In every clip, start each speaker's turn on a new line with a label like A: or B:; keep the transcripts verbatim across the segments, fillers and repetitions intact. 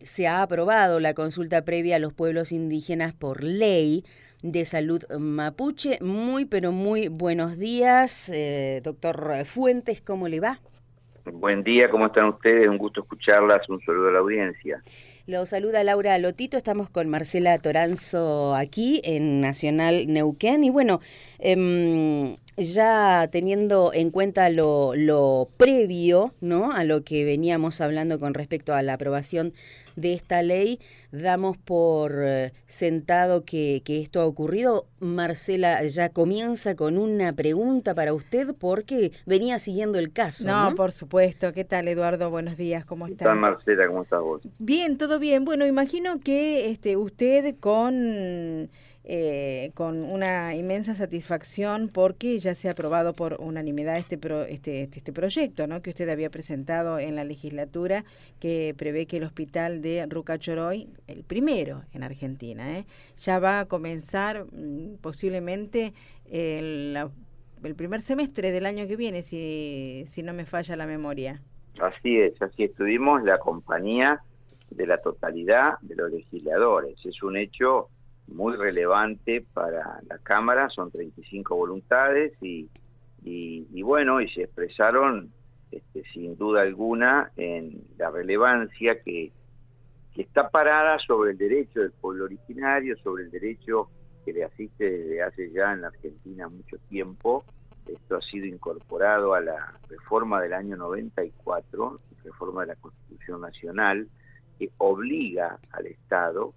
A: se ha aprobado la consulta previa a los pueblos indígenas por ley de salud mapuche. Muy, pero muy buenos días, eh, doctor Fuentes, ¿cómo le va?
B: Buen día, ¿cómo están ustedes? Un gusto escucharlas, un saludo a la audiencia.
A: Lo saluda Laura Lotito, estamos con Marcela Toranzo aquí en Nacional Neuquén y bueno, eh, ya teniendo en cuenta lo, lo previo, ¿no?, a lo que veníamos hablando con respecto a la aprobación de esta ley, damos por eh, sentado que, que esto ha ocurrido. Marcela ya comienza con una pregunta para usted porque venía siguiendo el caso,
C: No,
A: ¿no?
C: por supuesto. ¿Qué tal, Eduardo? Buenos días, ¿cómo
B: ¿Qué tal,
C: está?
B: Marcela? ¿Cómo estás vos?
C: Bien, todo bien. Bueno, imagino que este, usted con, eh, con una inmensa satisfacción porque ya se ha aprobado por unanimidad este, pro, este, este, este proyecto, ¿no?, que usted había presentado en la legislatura, que prevé que el hospital de Rucachoroy, el primero en Argentina, ¿eh?, ya va a comenzar mmm, posiblemente el, la, el primer semestre del año que viene, si, si no me falla la memoria.
B: Así es, así estuvimos la compañía de la totalidad de los legisladores. Es un hecho muy relevante para la Cámara, son treinta y cinco voluntades y, y, y bueno, y se expresaron este, sin duda alguna en la relevancia que, que está parada sobre el derecho del pueblo originario, sobre el derecho que le asiste desde hace ya en la Argentina mucho tiempo. Esto ha sido incorporado a la reforma del año noventa y cuatro, reforma de la Constitución Nacional, que obliga al Estado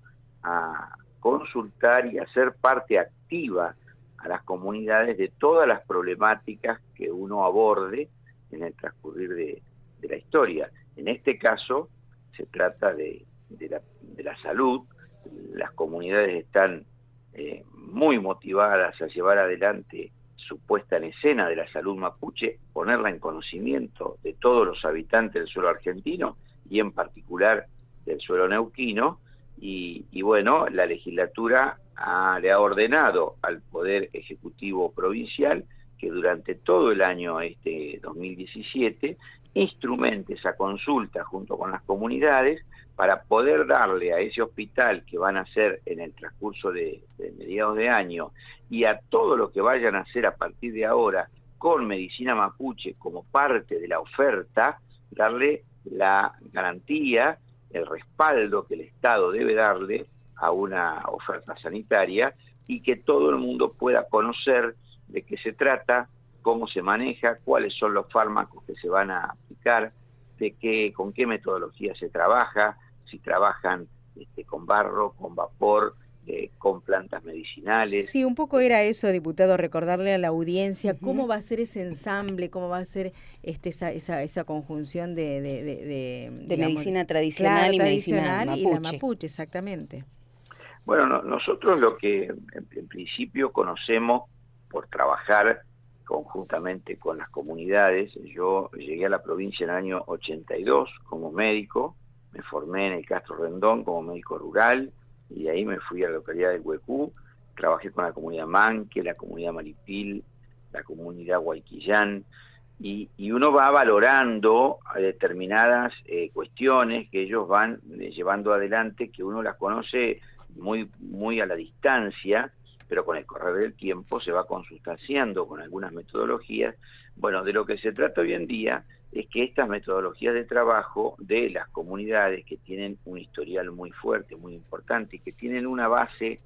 B: a consultar y a ser parte activa a las comunidades de todas las problemáticas que uno aborde en el transcurrir de, de la historia. En este caso se trata de, de, la, de la salud. Las comunidades están eh, muy motivadas a llevar adelante su puesta en escena de la salud mapuche, ponerla en conocimiento de todos los habitantes del suelo argentino y en particular del suelo neuquino, y, y bueno, la legislatura ha, le ha ordenado al Poder Ejecutivo Provincial que durante todo el año este dos mil diecisiete instrumente esa consulta junto con las comunidades para poder darle a ese hospital que van a hacer en el transcurso de, de mediados de año y a todo lo que vayan a hacer a partir de ahora con medicina mapuche como parte de la oferta, darle la garantía, el respaldo que el Estado debe darle a una oferta sanitaria y que todo el mundo pueda conocer de qué se trata, cómo se maneja, cuáles son los fármacos que se van a aplicar, de qué, con qué metodología se trabaja, si trabajan este, con barro, con vapor, eh, con plantas medicinales.
C: Sí, un poco era eso, diputado, recordarle a la audiencia
A: Uh-huh.
C: cómo va a ser ese ensamble, cómo va a ser este, esa, esa, esa conjunción de... De, de, de,
A: de
C: digamos,
A: medicina tradicional,
C: claro,
A: y
C: tradicional
A: medicina
C: y la
A: mapuche.
C: mapuche, exactamente.
B: Bueno, no, nosotros lo que en, en principio conocemos por trabajar conjuntamente con las comunidades. Yo llegué a la provincia en el año ochenta y dos como médico, me formé en el Castro Rendón como médico rural, y de ahí me fui a la localidad de Huecú, trabajé con la comunidad Manque, la comunidad Maripil, la comunidad Huayquillán, y, y uno va valorando determinadas eh, cuestiones que ellos van eh, llevando adelante, que uno las conoce muy, muy a la distancia, pero con el correr del tiempo se va consustanciando con algunas metodologías. Bueno, de lo que se trata hoy en día es que estas metodologías de trabajo de las comunidades que tienen un historial muy fuerte, muy importante, y que tienen una base,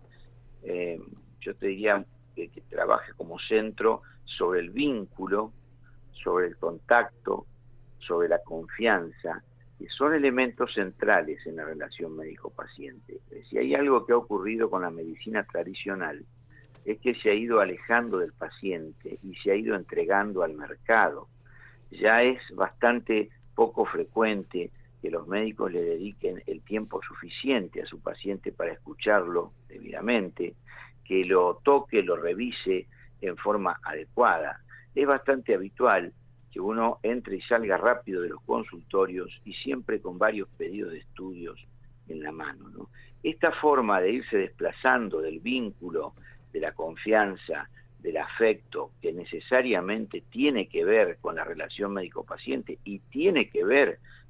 B: eh, yo te diría, que, que trabaje como centro sobre el vínculo, sobre el contacto, sobre la confianza, que son elementos centrales en la relación médico-paciente. Si hay algo que ha ocurrido con la medicina tradicional, es que se ha ido alejando del paciente y se ha ido entregando al mercado. Ya es bastante poco frecuente que los médicos le dediquen el tiempo suficiente a su paciente para escucharlo debidamente, que lo toque, lo revise en forma adecuada. Es bastante habitual que uno entre y salga rápido de los consultorios y siempre con varios pedidos de estudios en la mano, ¿no? Esta forma de irse desplazando del vínculo, de la confianza, del afecto, que necesariamente tiene que ver con la relación médico-paciente y tiene que ver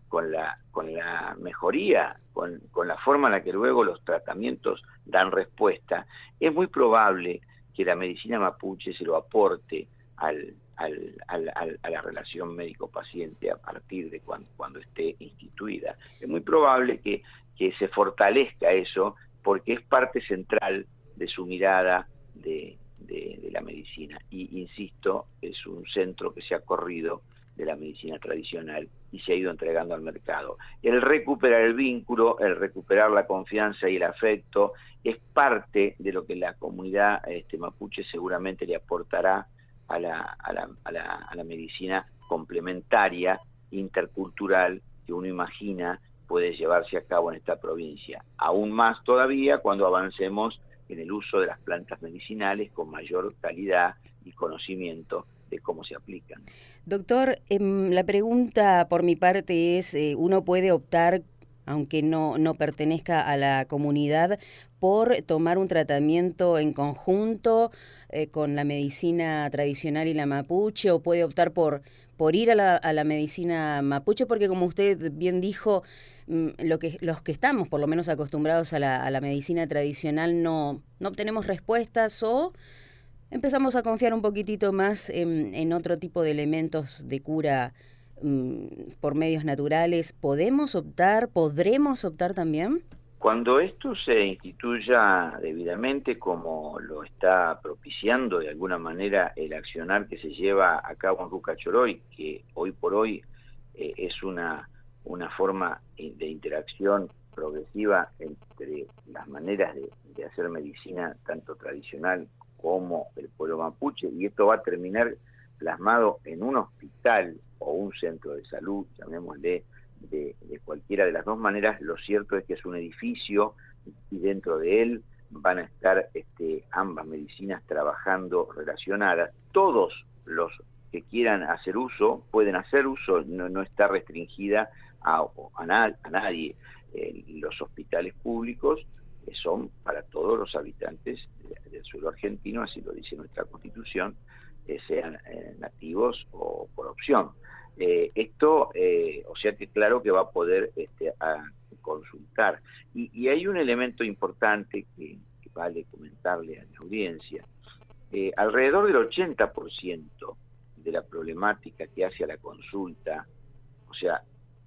B: con la, con la mejoría, con, con la forma en la que luego los tratamientos dan respuesta, es muy probable que la medicina mapuche se lo aporte al, al, al, al, a la relación médico-paciente a partir de cuando, cuando esté instituida. Es muy probable que, que se fortalezca eso, porque es parte central de su mirada de, de, de la medicina. Y, insisto, es un centro que se ha corrido de la medicina tradicional y se ha ido entregando al mercado. El recuperar el vínculo, el recuperar la confianza y el afecto, es parte de lo que la comunidad este, mapuche seguramente le aportará a la, a la, a la, a la medicina complementaria, intercultural, que uno imagina puede llevarse a cabo en esta provincia. Aún más todavía cuando avancemos en el uso de las plantas medicinales con mayor calidad y conocimiento de cómo se aplican.
A: Doctor, eh, la pregunta por mi parte es, eh, ¿uno puede optar, aunque no, no pertenezca a la comunidad, por tomar un tratamiento en conjunto eh, con la medicina tradicional y la mapuche, o puede optar por, por ir a la, a la medicina mapuche? Porque como usted bien dijo, lo que, los que estamos por lo menos acostumbrados a la, a la medicina tradicional no, no obtenemos respuestas, o empezamos a confiar un poquitito más en, en otro tipo de elementos de cura um, por medios naturales. ¿Podemos optar, podremos optar también?
B: Cuando esto se instituya debidamente, como lo está propiciando de alguna manera el accionar que se lleva a cabo en Ruca Choroy, que hoy por hoy eh, es una, una forma de interacción progresiva entre las maneras de, de hacer medicina, tanto tradicional como el pueblo mapuche, y esto va a terminar plasmado en un hospital o un centro de salud, llamémosle, de, de cualquiera de las dos maneras. Lo cierto es que es un edificio y dentro de él van a estar este, ambas medicinas trabajando relacionadas. Todos los que quieran hacer uso pueden hacer uso, no, no está restringida a, a, na, a nadie. Eh, los hospitales públicos eh, son para todos los habitantes de, del suelo argentino, así lo dice nuestra Constitución, eh, sean eh, nativos o por opción. Eh, esto, eh, o sea que claro que va a poder este, a consultar. Y, y hay un elemento importante que, que vale comentarle a la audiencia. Eh, alrededor del ochenta por ciento de la problemática que hace a la consulta, o sea,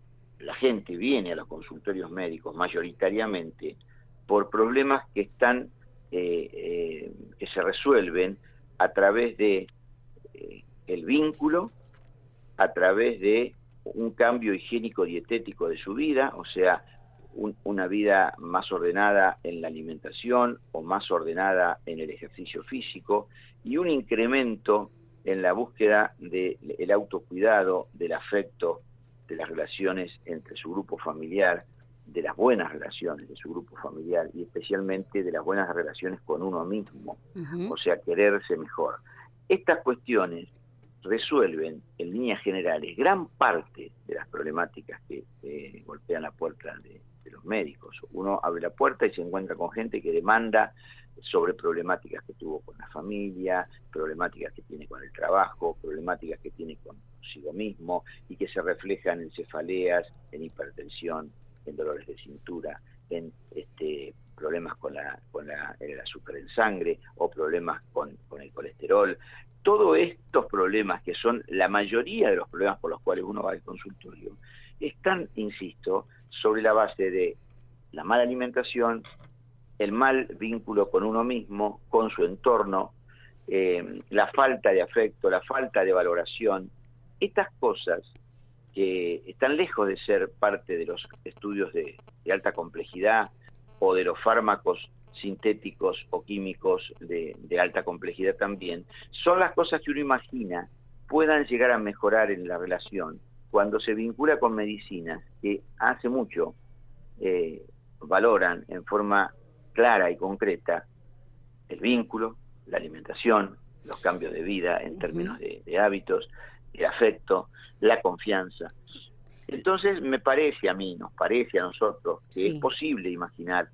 B: la gente viene a los consultorios médicos mayoritariamente por problemas que están, eh, eh, que se resuelven a través de eh, el vínculo, a través de un cambio higiénico dietético de su vida, o sea, un, una vida más ordenada en la alimentación o más ordenada en el ejercicio físico, y un incremento en la búsqueda del autocuidado, del afecto, de las relaciones entre su grupo familiar, de las buenas relaciones de su grupo familiar y especialmente de las buenas relaciones con uno mismo, uh-huh. O sea, quererse mejor. Estas cuestiones resuelven, en líneas generales, gran parte de las problemáticas que eh, golpean la puerta de, de los médicos. Uno abre la puerta y se encuentra con gente que demanda sobre problemáticas que tuvo con la familia, problemáticas que tiene con el trabajo, problemáticas que tiene consigo mismo y que se reflejan en cefaleas, en hipertensión, en dolores de cintura, en este, problemas con la, con la, el azúcar en sangre o problemas con, con el colesterol. Todos estos problemas, que son la mayoría de los problemas por los cuales uno va al consultorio, están, insisto, sobre la base de la mala alimentación, el mal vínculo con uno mismo, con su entorno, eh, la falta de afecto, la falta de valoración. Estas cosas que están lejos de ser parte de los estudios de, de alta complejidad o de los fármacos sintéticos o químicos de, de alta complejidad también, son las cosas que uno imagina puedan llegar a mejorar en la relación cuando se vincula con medicinas que hace mucho eh, valoran en forma clara y concreta el vínculo, la alimentación, los cambios de vida en términos de, de hábitos, el afecto, la confianza. Entonces me parece a mí, nos parece a nosotros que sí. Es posible imaginar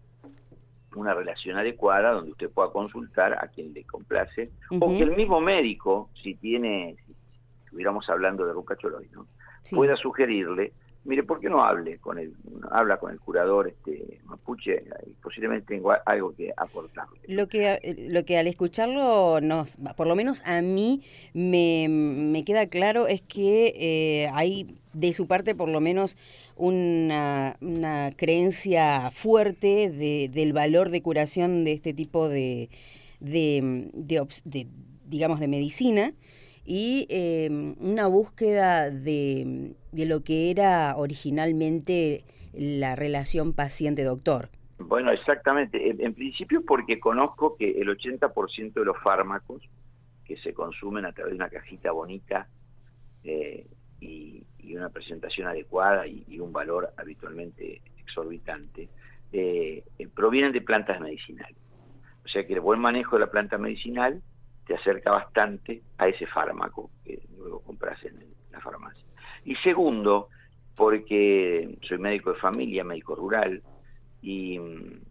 B: una relación adecuada donde usted pueda consultar a quien le complace, uh-huh. O que el mismo médico, si tiene, si estuviéramos hablando de Ruca Choroy, ¿no? Sí. Pueda sugerirle Mire, ¿por qué no hable con el, habla con el curador este mapuche? Posiblemente tengo algo que aportarle.
A: Lo que, lo que al escucharlo, nos, por lo menos a mí, me, me queda claro es que eh, hay de su parte por lo menos una, una creencia fuerte de, del valor de curación de este tipo de, de, de, de digamos, de medicina, y eh, una búsqueda de, de lo que era originalmente la relación paciente-doctor.
B: Bueno, exactamente. En, en principio porque conozco que el ochenta por ciento de los fármacos que se consumen a través de una cajita bonita eh, y, y una presentación adecuada y, y un valor habitualmente exorbitante, eh, eh, provienen de plantas medicinales. O sea que el buen manejo de la planta medicinal te acerca bastante a ese fármaco que luego compras en la farmacia. Y segundo, porque soy médico de familia, médico rural, y,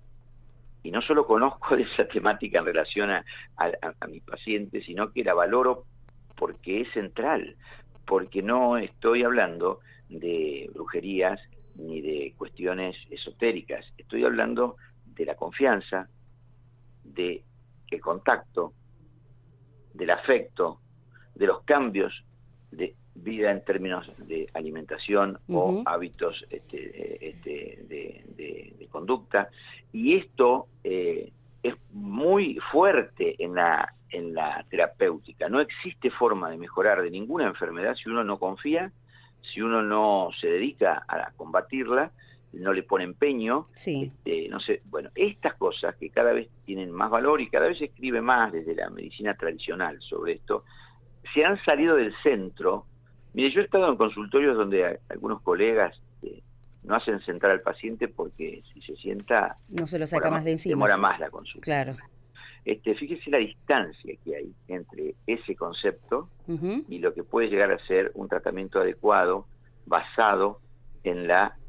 B: y no solo conozco de esa temática en relación a, a, a mi paciente, sino que la valoro porque es central, porque no estoy hablando de brujerías ni de cuestiones esotéricas, estoy hablando de la confianza, de el contacto, del afecto, de los cambios de vida en términos de alimentación uh-huh. o hábitos este, este, de, de, de conducta. Y esto eh, es muy fuerte en la, en la terapéutica. No existe forma de mejorar de ninguna enfermedad si uno no confía, si uno no se dedica a combatirla, no le pone empeño,
A: sí.
B: este, no sé, bueno, estas cosas que cada vez tienen más valor y cada vez se escribe más desde la medicina tradicional sobre esto, se han salido del centro. Mire, yo he estado en consultorios donde a, algunos colegas eh, no hacen sentar al paciente porque si se sienta
A: no se lo saca más de encima,
B: demora más la consulta.
A: Claro.
B: Este, fíjese la distancia que hay entre ese concepto
A: uh-huh.
B: y lo que puede llegar a ser un tratamiento adecuado basado en la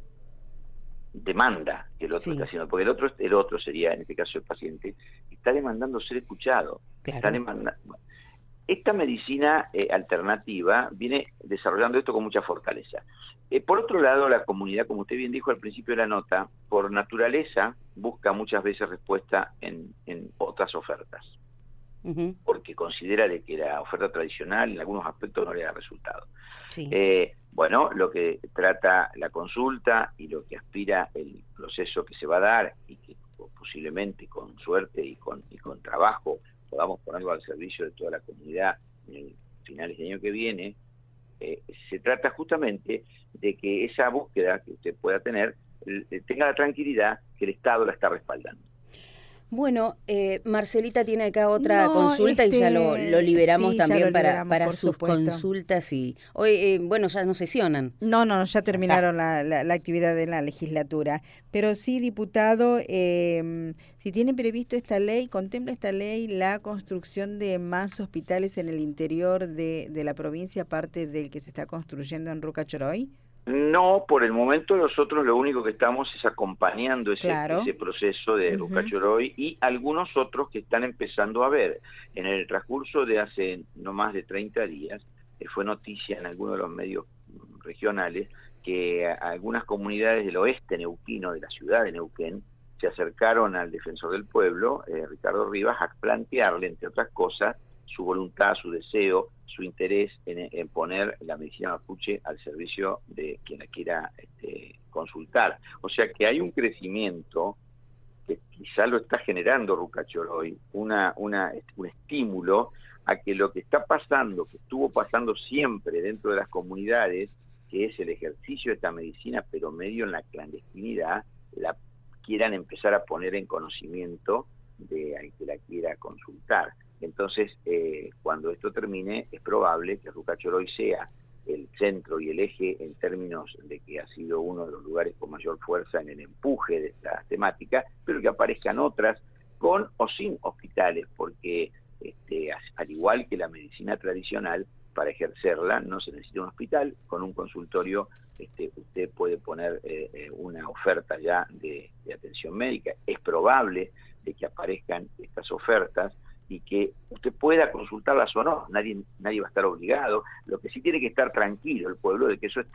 B: demanda que el otro sí. está haciendo, porque el otro el otro sería, en este caso el paciente, está demandando ser escuchado.
A: Claro.
B: Está demandando. Esta medicina eh, alternativa viene desarrollando esto con mucha fortaleza. Eh, por otro lado, la comunidad, como usted bien dijo al principio de la nota, por naturaleza busca muchas veces respuesta en, en otras ofertas,
A: uh-huh.
B: porque considera de que la oferta tradicional en algunos aspectos no le da resultado.
A: Sí.
B: Eh, bueno, lo que trata la consulta y lo que aspira el proceso que se va a dar y que posiblemente con suerte y con, y con trabajo podamos ponerlo al servicio de toda la comunidad en finales de año que viene, eh, se trata justamente de que esa búsqueda que usted pueda tener eh, tenga la tranquilidad que el Estado la está respaldando.
A: Bueno, eh, Marcelita tiene acá otra
C: no,
A: consulta
C: este,
A: y ya lo, lo liberamos
C: sí,
A: también
C: lo
A: para,
C: liberamos,
A: para
C: por
A: sus
C: supuesto.
A: consultas. Y hoy, eh, bueno, ya no sesionan.
C: No, no, ya terminaron la, la, la actividad de la legislatura. Pero sí, diputado, eh, si tiene previsto esta ley, contempla esta ley la construcción de más hospitales en el interior de, de la provincia, aparte del que se está construyendo en Ruca Choroy.
B: No, por el momento nosotros lo único que estamos es acompañando ese,
C: claro.
B: ese proceso de uh-huh. Ruca Choroy y algunos otros que están empezando a ver. En el transcurso de hace no más de treinta días, eh, fue noticia en algunos de los medios regionales que algunas comunidades del oeste neuquino, de la ciudad de Neuquén, se acercaron al defensor del pueblo, eh, Ricardo Rivas, a plantearle, entre otras cosas, su voluntad, su deseo, su interés en, en poner la medicina mapuche al servicio de quien la quiera este, consultar. O sea que hay un crecimiento que quizá lo está generando Ruca Choroy, una, una, un estímulo a que lo que está pasando, que estuvo pasando siempre dentro de las comunidades, que es el ejercicio de esta medicina, pero medio en la clandestinidad, la quieran empezar a poner en conocimiento de al que la quiera consultar. Entonces, eh, cuando esto termine, es probable que Ruca Choroy sea el centro y el eje en términos de que ha sido uno de los lugares con mayor fuerza en el empuje de esta temática, pero que aparezcan otras con o sin hospitales, porque este, al igual que la medicina tradicional, para ejercerla no se necesita un hospital, con un consultorio este, usted puede poner eh, una oferta ya de, de atención médica. Es probable de que aparezcan estas ofertas y que usted pueda consultarlas o no, nadie, nadie va a estar obligado. Lo que sí tiene que estar tranquilo el pueblo de que eso está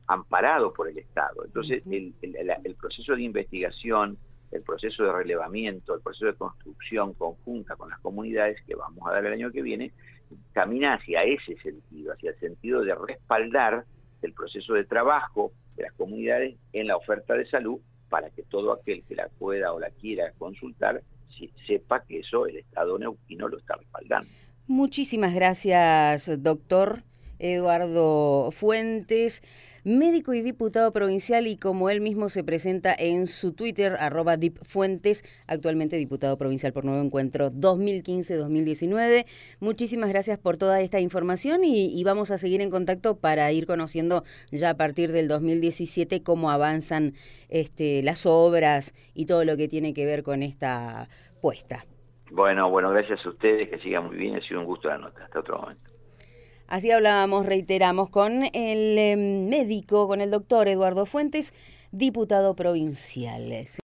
B: amparado por el Estado. Entonces, el, el, el proceso de investigación, el proceso de relevamiento, el proceso de construcción conjunta con las comunidades que vamos a dar el año que viene, camina hacia ese sentido, hacia el sentido de respaldar el proceso de trabajo de las comunidades en la oferta de salud, para que todo aquel que la pueda o la quiera consultar si, sepa que eso el Estado neuquino lo está respaldando.
A: Muchísimas gracias, doctor Eduardo Fuentes, médico y diputado provincial, y como él mismo se presenta en su Twitter, arroba dipfuentes, actualmente diputado provincial por Nuevo Encuentro dos mil quince a dos mil diecinueve. Muchísimas gracias por toda esta información y, y vamos a seguir en contacto para ir conociendo ya a partir del dos mil diecisiete cómo avanzan este, las obras y todo lo que tiene que ver con esta puesta.
B: Bueno, bueno, gracias a ustedes, que sigan muy bien, ha sido un gusto la nota. Hasta otro momento.
A: Así hablábamos, reiteramos, con el eh, médico, con el doctor Eduardo Fuentes, diputado provincial.